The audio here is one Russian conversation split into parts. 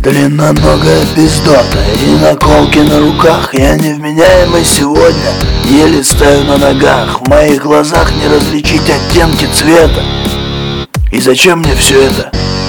Длинноногая пиздота и наколки на руках. Я невменяемый сегодня, еле стою на ногах. В моих глазах не различить оттенки цвета. И зачем мне все это?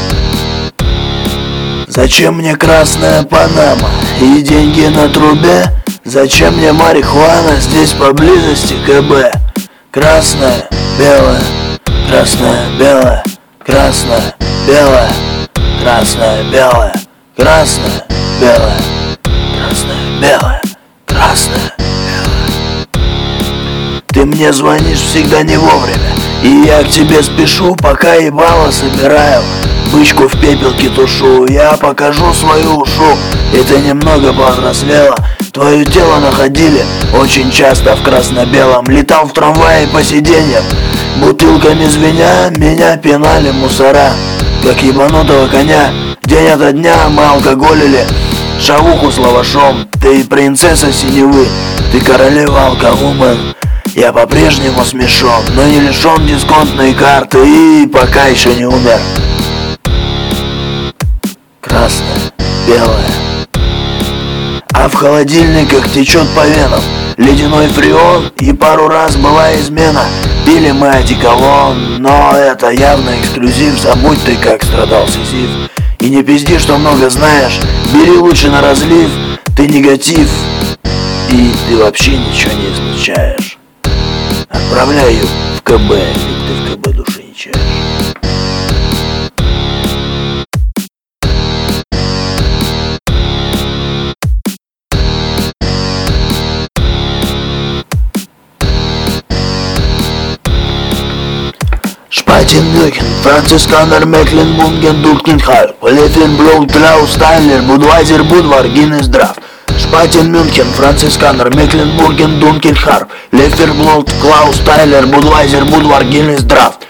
Зачем мне красная панама и деньги на трубе? Зачем мне марихуана здесь поблизости КБ? Красная, белая, красная, белая, красная, белая, красная, белая, красная, белая, красная, белая, красная, белая. Ты мне звонишь всегда не вовремя, и я к тебе спешу, пока ебало собираю. Бычку в пепелке тушу, я покажу свою ушу. И ты немного повзрослела, твое тело находили очень часто в красно-белом. Летал в трамвае по сиденьям, бутылками звеня, меня пинали мусора, как ебанутого коня. День ото дня мы алкоголили шавуху с лавашом. Ты принцесса синевы, ты королева алкоумен. Я по-прежнему смешон, но не лишен дисконтной карты и пока еще не умер. Красная, белая, а в холодильниках течет по венам ледяной фреон, и пару раз была измена. Пили мы одеколон, но это явно эксклюзив. Забудь ты, как страдал Сизиф. И не пизди, что много знаешь, бери лучше на разлив. Ты негатив, и ты вообще ничего не излучаешь. Отправляю в КБ, ведь ты в КБ души не чаешь. Шпатенбюхен, Францисканер, Мекленбурген, Дуркенхаль, Лефенброуд, Клаус Тайлер, Будвайзер, Будвар, Гиннес, Драфт. Шпатенмюнхен, Францисканер, Мекленбурген, Дункельхарп, Леферблоуд, Клаус Тайлер, Будвайзер, Будвар, Гиннес, Драфт.